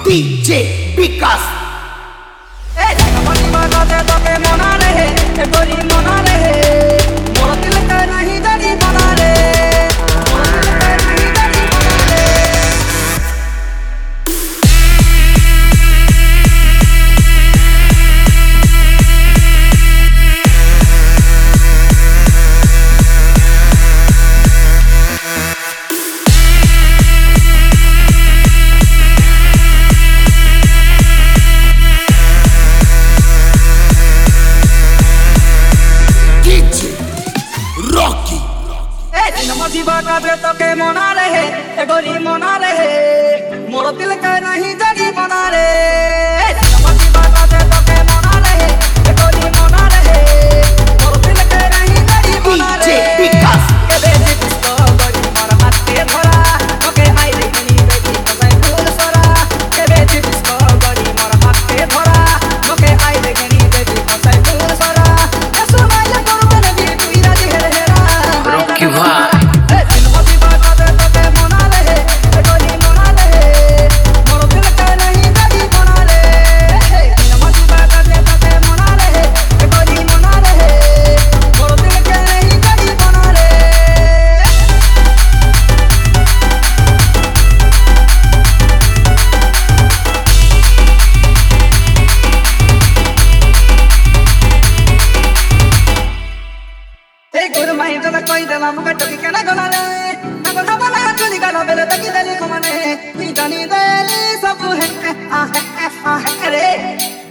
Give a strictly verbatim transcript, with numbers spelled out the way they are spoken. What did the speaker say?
DJ विकास ए जगमनी बाजे तो के मना रहे ए गोरी मना रहे मोर दिल का नहीं जड़ी मना रे मोर दिल का नहीं जड़ी मना रे जीवा का दे तो के मना रहे ए गोरी मना रहे मोर दिल का नहीं जड़ी मना रे जीवा का दे तो के मना रहे ए गोरी मना रहे मोर दिल का नहीं जड़ी मना रे विकास के बेटी किसको गोरी मोर हाथ पे धरा तो के आई रे कनी बेटी कसै फूल सरा के बेटी किसको गोरी मोर हाथ पे धरा तो के आई रे कनी बेटी कसै फूल सरा ए सुनाइले करू ने भी तू इरा जी हेरा रोकी भाई कोई दला मुका टोकी केना गला रे नगो हबला तुली गला बेले तकी दली को मने नी जानी देली सब है आ है आ है रे